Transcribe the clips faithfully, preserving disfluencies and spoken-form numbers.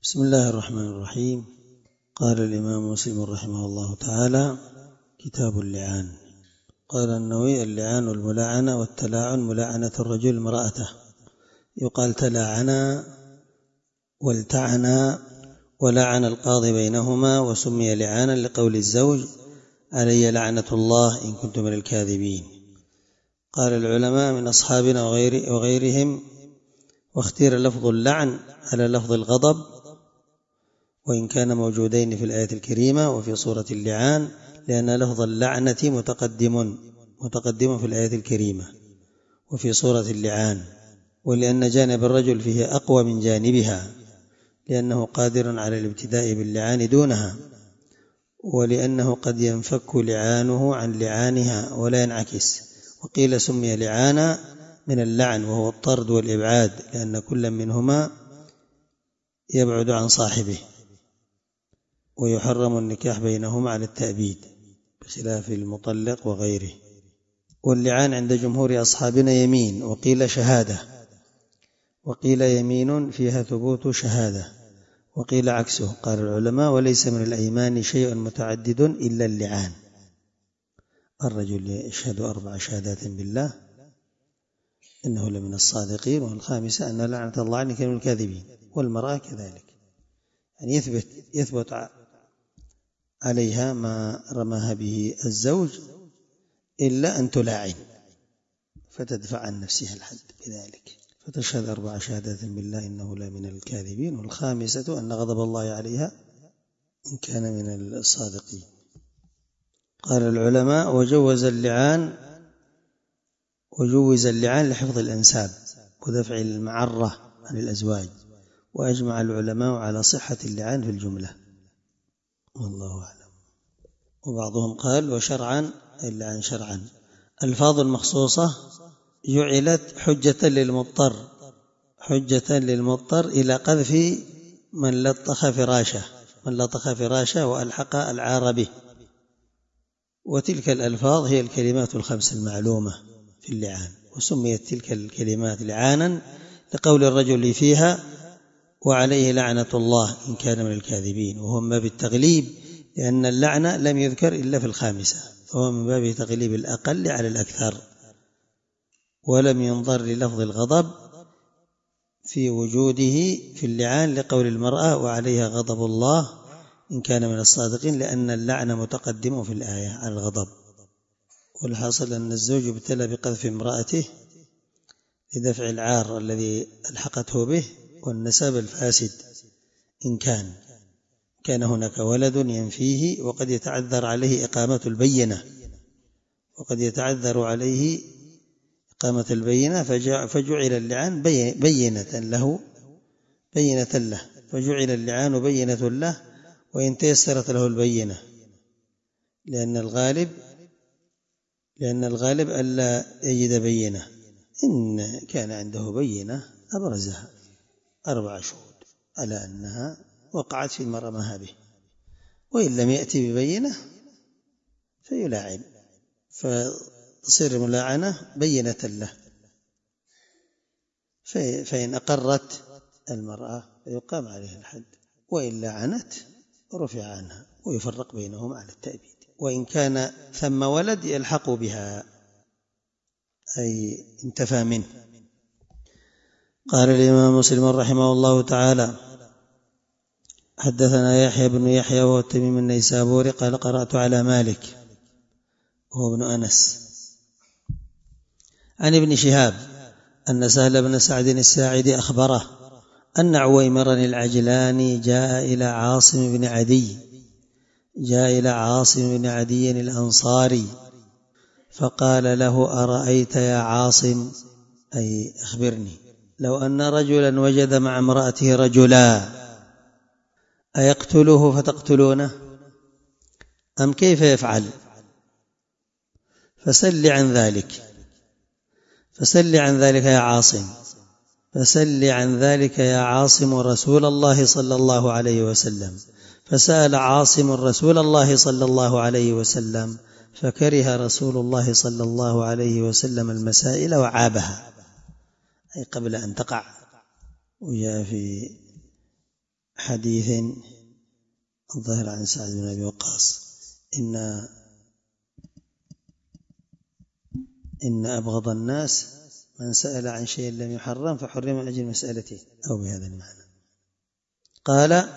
بسم الله الرحمن الرحيم. قال الإمام مسلم رحمه الله تعالى: كتاب اللعان. قال النووي: اللعان الملاعنة والتلاعن ملاعنة الرجل امرأته، يقال تلاعنا والتعنا ولعن القاضي بينهما، وسمي لعانا لقول الزوج: علي لعنة الله إن كنت من الكاذبين. قال العلماء من أصحابنا وغير وغيرهم: واختير لفظ اللعن على لفظ الغضب، وإن كان موجودين في الآية الكريمة وفي سورة اللعان، لأن لفظ اللعنة متقدم متقدم في الآية الكريمة وفي سورة اللعان، ولأن جانب الرجل فيه أقوى من جانبها، لأنه قادر على الابتداء باللعان دونها، ولأنه قد ينفك لعانه عن لعانها ولا ينعكس. وقيل سمي لعانا من اللعن وهو الطرد والإبعاد، لأن كل منهما يبعد عن صاحبه، ويحرم النكاح بينهما على التأبيد بخلاف المطلق وغيره. واللعان عند جمهور أصحابنا يمين، وقيل شهادة، وقيل يمين فيها ثبوت شهادة، وقيل عكسه. قال العلماء: وليس من الأيمان شيء متعدد إلا اللعان. الرجل يشهد أربع شهادات بالله إنه لمن الصادقين، والخامسة أن لعنة الله عليه من الكاذبين، والمرأة كذلك، يعني يثبت يثبت عليها ما رماها به الزوج إلا أن تلاعن فتدفع عن نفسها الحد بذلك، فتشهد أربع شهادات بالله إنه لا من الكاذبين، والخامسة أن غضب الله عليها إن كان من الصادقين. قال العلماء: وجوز اللعان وجوز اللعان لحفظ الأنساب ودفع المعرة عن الأزواج، وأجمع العلماء على صحة اللعان في الجملة، والله أعلم. وبعضهم قال: وشرعا اللعان شرعا. الفاظ المخصوصة جعلت حجة للمضطر حجة للمضطر إلى قذف من لطخ فراشه من لطخ فراشه وألحق العار به، وتلك الألفاظ هي الكلمات الخمس المعلومة في اللعان، وسميت تلك الكلمات لعانا لقول الرجل فيها: وعليه لعنة الله إن كان من الكاذبين، وهو من باب التغليب، لأن اللعنة لم يذكر إلا في الخامسة، فهو من باب تغليب الأقل على الأكثر، ولم ينظر للفظ الغضب في وجوده في اللعان لقول المرأة: وعليها غضب الله إن كان من الصادقين، لأن اللعنة متقدم في الآية على الغضب. والحاصل أن الزوج ابتلى بقذف امرأته لدفع العار الذي ألحقته به والنسب الفاسد، إن كان كان هناك ولد ينفيه، وقد يتعذر عليه إقامة البينة وقد يتعذر عليه إقامة البينة فجعل اللعان بينة له بينة له فجعل اللعان بينة له وإن تيسرت له البينة، لأن الغالب لأن الغالب ألا يجد بينة. إن كان عنده بينة أبرزها أربع شهود على أنها وقعت في المرأة ما به، وإن لم يأتي ببينة فيلاعن، فتصير الملاعنة بينة له، فإن أقرت المرأة فيقام عليها الحد، وإن لعنت رفع عنها ويفرق بينهم على التأبيد. وإن كان ثم ولد يلحق بها، أي انتفى منه. قال الإمام مسلم رحمه الله تعالى: حدثنا يحيى بن يحيى وهو التميمي النيسابوري قال: قرأت على مالك وهو ابن أنس عن ابن شهاب أن سهل بن سعد الساعدي أخبره أن عويمرا العجلاني جاء إلى عاصم بن عدي جاء إلى عاصم بن عدي الأنصاري فقال له: أرأيت يا عاصم، أي أخبرني، لو أن رجلا وجد مع امرأته رجلا أيقتله فتقتلونه أم كيف يفعل؟ فسل عن ذلك فسل عن ذلك يا عاصم فسل عن ذلك يا عاصم رسول الله صلى الله عليه وسلم. فسأل عاصم رسول الله صلى الله عليه وسلم، فكره رسول الله صلى الله عليه وسلم المسائل وعابها، أي قبل أن تقع. وجاء في حديث الظاهر عن سعد بن أبي وقاص إن إن أبغض الناس من سأل عن شيء لم يحرم فحرم أجل مسألته أو بهذا المعنى. قال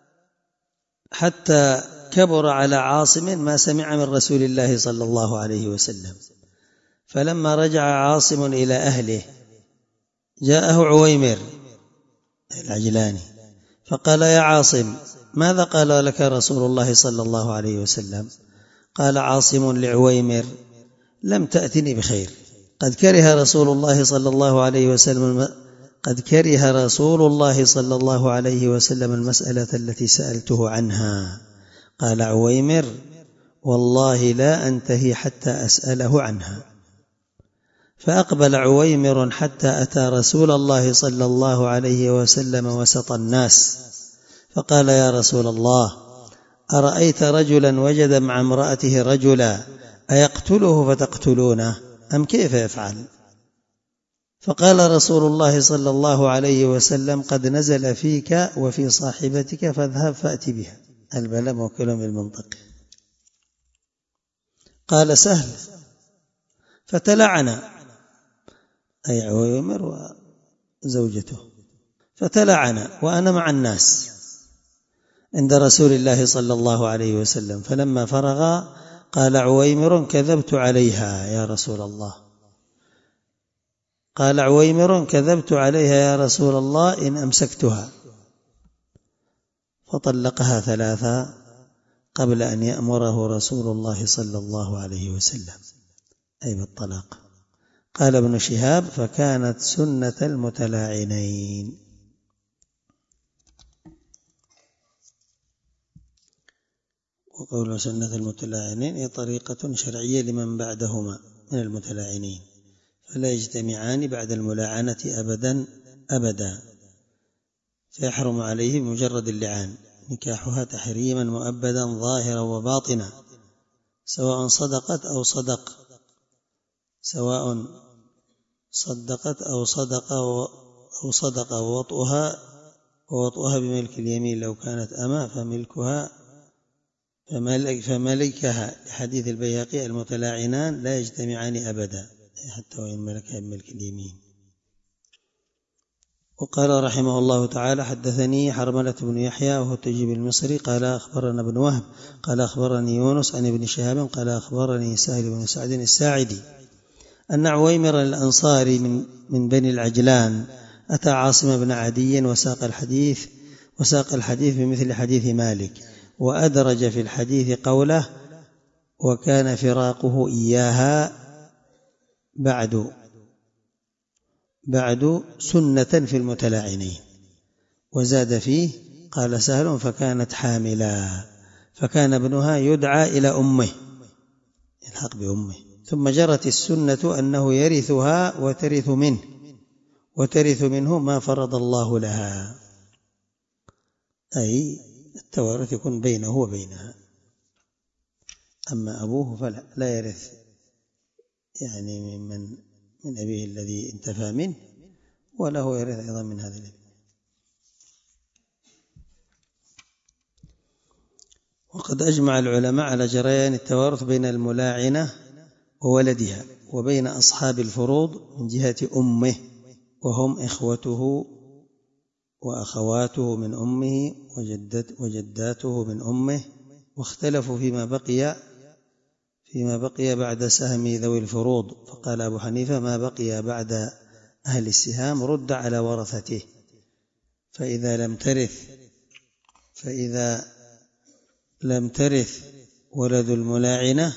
حتى كبر على عاصم ما سمع من رسول الله صلى الله عليه وسلم، فلما رجع عاصم إلى أهله جاءه عويمر العجلاني فقال يا عاصم ماذا قال لك رسول الله صلى الله عليه وسلم؟ قال عاصم لعويمر لم تأتني بخير، قد كره رسول الله صلى الله عليه وسلم قد كره رسول الله صلى الله عليه وسلم المسألة التي سألته عنها. قال عويمر والله لا أنتهي حتى أسأله عنها. فأقبل عويمر حتى أتى رسول الله صلى الله عليه وسلم وسط الناس فقال يا رسول الله أرأيت رجلا وجد مع امرأته رجلا أيقتله فتقتلونه أم كيف يفعل؟ فقال رسول الله صلى الله عليه وسلم قد نزل فيك وفي صاحبتك فاذهب فأتي بها. البلاء موكل بالمنطق. قال سهل فتلعن أي عويمر وزوجته فتلعن وأنا مع الناس عند رسول الله صلى الله عليه وسلم، فلما فرغ قال عويمر كذبت عليها يا رسول الله قال عويمر كذبت عليها يا رسول الله إن أمسكتها، فطلقها ثلاثا قبل أن يأمره رسول الله صلى الله عليه وسلم أي بالطلاق. قال ابن شهاب فكانت سنة المتلاعنين. وقول سنة المتلاعنين هي طريقة شرعية لمن بعدهما من المتلاعنين، فلا يجتمعان بعد الملاعنة أبدا أبدا، فيحرم عليه بمجرد اللعان نكاحها تحريما مؤبدا ظاهرا وباطنا، سواء صدقت أو صدق سواء صدقت أو صدق أو صدق ووطئها ووطئها بملك اليمين لو كانت أما فملكها فملك فملكها لحديث البيهقي المتلاعنان لا يجتمعان أبدا حتى وإن ملكها بملك اليمين. وقال رحمه الله تعالى حدثني حرملة بن يحيى وهو التجيب المصري قال أخبرنا ابن وهب قال أخبرني يونس عن ابن شهاب قال أخبرني سهل بن سعد الساعدي أن عويمر الأنصاري من, من بني العجلان أتى عاصم بن عدي وساق الحديث وساق الحديث بمثل حديث مالك، وأدرج في الحديث قوله وكان فراقه إياها بعد بعد سنة في المتلاعنين، وزاد فيه قال سهل فكانت حاملا فكان ابنها يدعى إلى أمه يلحق بأمه، ثم جرت السنة أنه يرثها وترث منه وترث منه ما فرض الله لها، أي التوارث يكون بينه وبينها، أما أبوه فلا لا يرث يعني ممن من أبيه الذي انتفى منه، وله يرث أيضا من هذا الابن. وقد أجمع العلماء على جريان التوارث بين الملاعنة وولدها وبين أصحاب الفروض من جهة أمه وهم إخوته وأخواته من أمه وجدت وجداته من أمه، واختلفوا فيما بقي فيما بقي بعد سهم ذوي الفروض، فقال أبو حنيفة ما بقي بعد أهل السهام رد على ورثته، فإذا لم ترث فإذا لم ترث ولد الملاعنة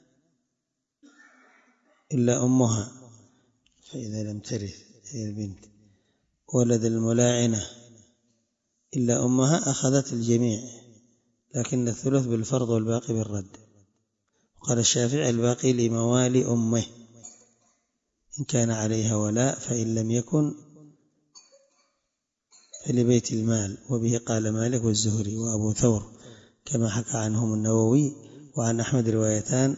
إلا أمها فإذا لم ترث هي البنت ولد الملاعنة إلا أمها أخذت الجميع، لكن الثلث بالفرض والباقي بالرد. قال الشافعي الباقي لموالي أمه إن كان عليها ولاء، فإن لم يكن فلبيت المال، وبه قال مالك والزهري وأبو ثور كما حكى عنهم النووي. وعن أحمد روايتان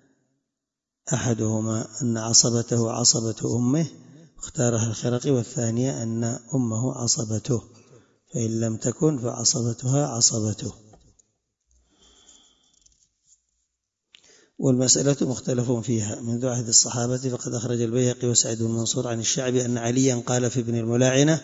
أحدهما أن عصبته عصبة أمه اختارها الخرقي، والثانية أن أمه عصبته، فإن لم تكن فعصبتها عصبته. والمسألة مختلف فيها منذ عهد الصحابة، فقد أخرج البيهقي وسعيد بن منصور عن الشعبي أن عليا قال في ابن الملاعنة: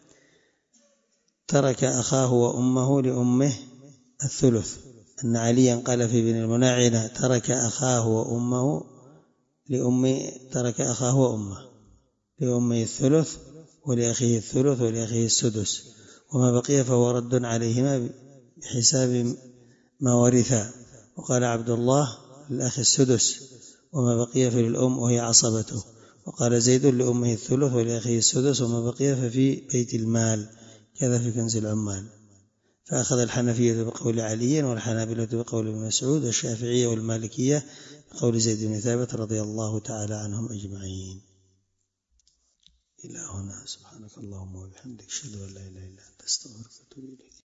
ترك أخاه وأمه لأمه الثلث. أن عليا قال في ابن الملاعنة: ترك أخاه وأمه لأمه ترك أخاه وأمه لأمه الثلث ولأخيه الثلث ولأخيه السدس، وما بقي فهو رد عليهما بحساب ما ورثا. وقال عبد الله: للأخ السدس وما بقي فللأم وهي عصبته. وقال زيد: لأمه الثلث ولأخيه السدس وما بقي ففي بيت المال، كذا في كنز العمال. فأخذ الحنفية بقول علي والحنابلة بقول ابن مسعود والشافعية والمالكية بقول زيد بن ثابت رضي الله تعالى عنهم أجمعين. إلى هنا، سبحانك اللهم وبحمدك، أشهد أن لا إله إلا أنت، أستغفرك وأتوب إليك.